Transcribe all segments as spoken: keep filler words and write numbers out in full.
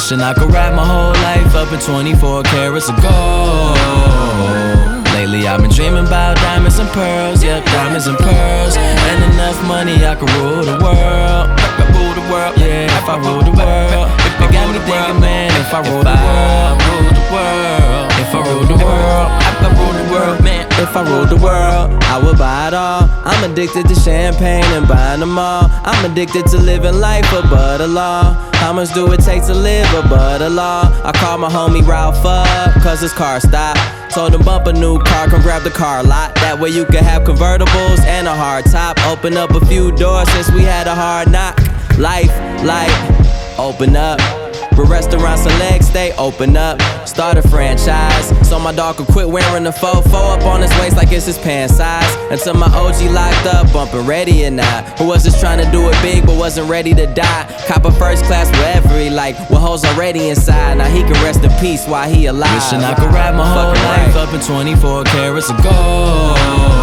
Wishing I could wrap my whole life up in twenty-four carats of gold. Lately I've been dreaming about diamonds and pearls, yep, diamonds and pearls. And enough money I could rule the world. Rule the world, yeah, if I rule the world. It got me thinking, man, if I rule the world, rule the world. If I rule the world, I could rule the world, man. If I ruled the world, I would buy it all. I'm addicted to champagne and buying them all. I'm addicted to living life above the law. How much do it take to live above the law? I called my homie Ralph up, cause his car stopped. Told him bump a new car, come grab the car lot. That way you can have convertibles and a hard top. Open up a few doors since we had a hard knock. Life, life, open up. But restaurants and legs, stay open up. Start a franchise, so my dog could quit wearing the fofo up on his waist like it's his pant size. Until my O G locked up, bumping ready or not. Who was just trying to do it big but wasn't ready to die. Cop a first class wherever he like, with hoes already inside. Now he can rest in peace while he alive. Wishing I could wrap my whole life up in twenty-four carats of gold.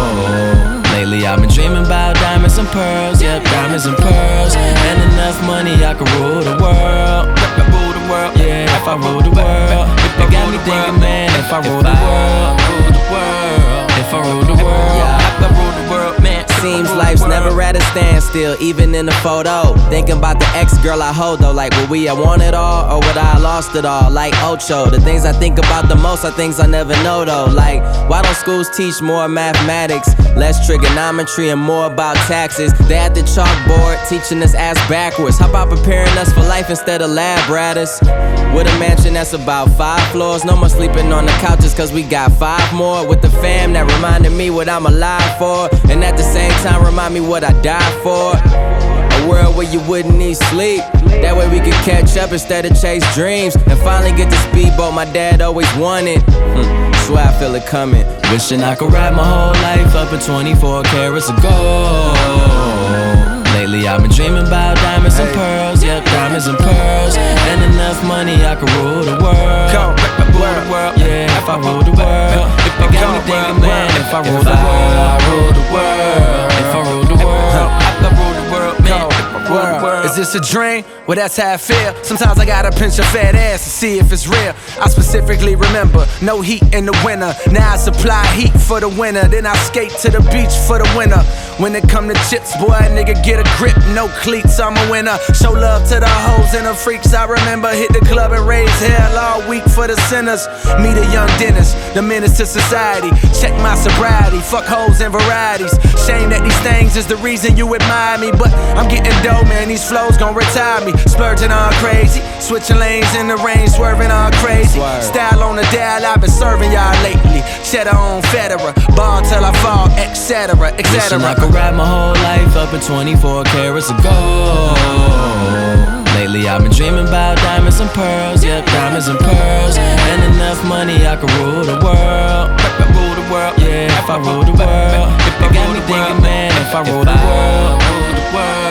Lately I've been dreaming about diamonds and pearls, yep, diamonds and pearls. And enough money I could rule the world. Rule the world, yeah, if I rule the world. It got me thinking, man, if I rule the world, rule the world. If I rule the world, I could rule the world, man. Seems life's never at a standstill, even in the photo. Thinking about the ex-girl I hold though, like would we have won it all, or would I have lost it all? Like Ocho, the things I think about the most are things I never know though. Like, why don't schools teach more mathematics, less trigonometry and more about taxes? They at the chalkboard teaching us ass backwards. How about preparing us for life instead of lab ratters? With a mansion that's about five floors, no more sleeping on the couches cause we got five more. With the fam that reminded me what I'm alive for, and at the same time remind me what I died for. A world where you wouldn't need sleep, that way we could catch up instead of chase dreams. And finally get the speedboat my dad always wanted. hmm, Swear I feel it coming. Wishing I could wrap my whole life up in twenty-four carats of gold. Lately I've been dreaming about diamonds and pearls, yep, diamonds and pearls. And enough money I could rule the world. Rule the world, yeah, if I rule the world. It got me thinking, man, if I rule the world, rule the world. If I rule the world, I could rule the world, man. World. Is this a dream? Well, that's how I feel. Sometimes I gotta pinch a fat ass to see if it's real. I specifically remember no heat in the winter. Now I supply heat for the winter. Then I skate to the beach for the winter. When it come to chips, boy, nigga get a grip. No cleats, I'm a winner. Show love to the hoes and the freaks. I remember hit the club and raise hell all week for the sinners. Meet a young dentist, the menace to society. Check my sobriety, fuck hoes and varieties. Shame that these things is the reason you admire me, but I'm getting dough, man. These flows gon' retire me. Splurging all crazy, switching lanes in the rain, swerving all crazy. Style on the dial, I've been serving y'all lately. Cheddar on Federer, ball till I fall, et cetera, et cetera. Wishing I could wrap my whole life up in twenty-four carats of gold. Lately I've been dreaming about diamonds and pearls, yep, diamonds and pearls. And enough money I could rule the world. Rule the world, yeah, if I rule the world. It got me thinking, man, if I rule the world, rule the world.